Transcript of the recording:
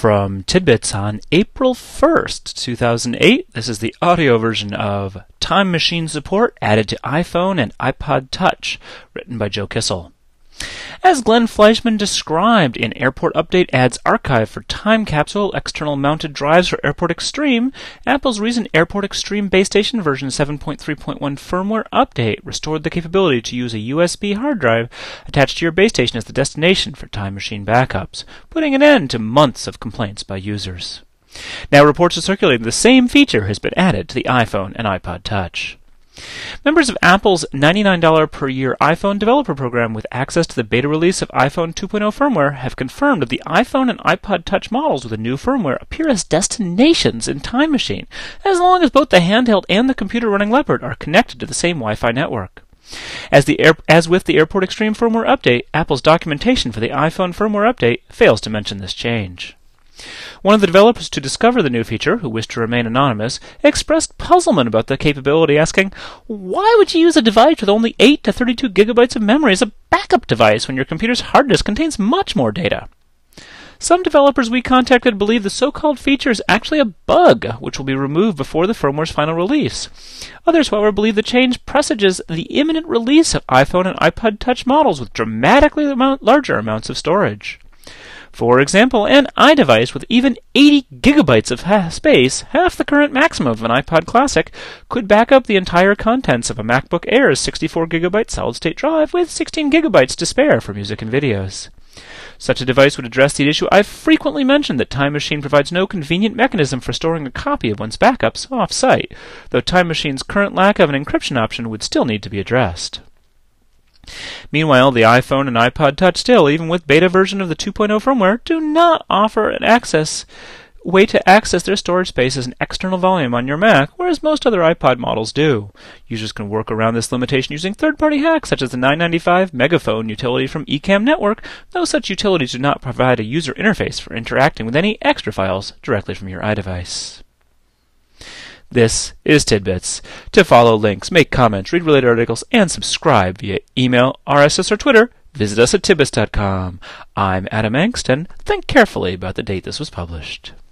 From Tidbits on April 1st, 2008, this is the audio version of Time Machine Support Added to iPhone and iPod Touch, written by Joe Kissel. As Glenn Fleischman described in Airport Update adds archive for time capsule external mounted drives for Airport Extreme, Apple's recent Airport Extreme base station version 7.3.1 firmware update restored the capability to use a USB hard drive attached to your base station as the destination for Time Machine backups, putting an end to months of complaints by users. Now reports are circulating the same feature has been added to the iPhone and iPod Touch. Members of Apple's $99 per year iPhone developer program with access to the beta release of iPhone 2.0 firmware have confirmed that the iPhone and iPod Touch models with the new firmware appear as destinations in Time Machine, as long as both the handheld and the computer running Leopard are connected to the same Wi-Fi network. As with the Airport Extreme firmware update, Apple's documentation for the iPhone firmware update fails to mention this change. One of the developers to discover the new feature, who wished to remain anonymous, expressed puzzlement about the capability, asking, "Why would you use a device with only 8 to 32 gigabytes of memory as a backup device when your computer's hard disk contains much more data?" Some developers we contacted believe the so-called feature is actually a bug, which will be removed before the firmware's final release. Others, however, believe the change presages the imminent release of iPhone and iPod Touch models with dramatically larger amounts of storage. For example, an iDevice with even 80 gigabytes of space, half the current maximum of an iPod Classic, could back up the entire contents of a MacBook Air's 64 gigabyte solid-state drive with 16 gigabytes to spare for music and videos. Such a device would address the issue I've frequently mentioned that Time Machine provides no convenient mechanism for storing a copy of one's backups off-site, though Time Machine's current lack of an encryption option would still need to be addressed. Meanwhile, the iPhone and iPod Touch still, even with beta version of the 2.0 firmware, do not offer an way to access their storage space as an external volume on your Mac, whereas most other iPod models do. Users can work around this limitation using third-party hacks such as the 995 Megaphone utility from Ecamm Network, though such utilities do not provide a user interface for interacting with any extra files directly from your iDevice. This is Tidbits. To follow links, make comments, read related articles, and subscribe via email, RSS, or Twitter, visit us at tidbits.com. I'm Adam Angston. Think carefully about the date this was published.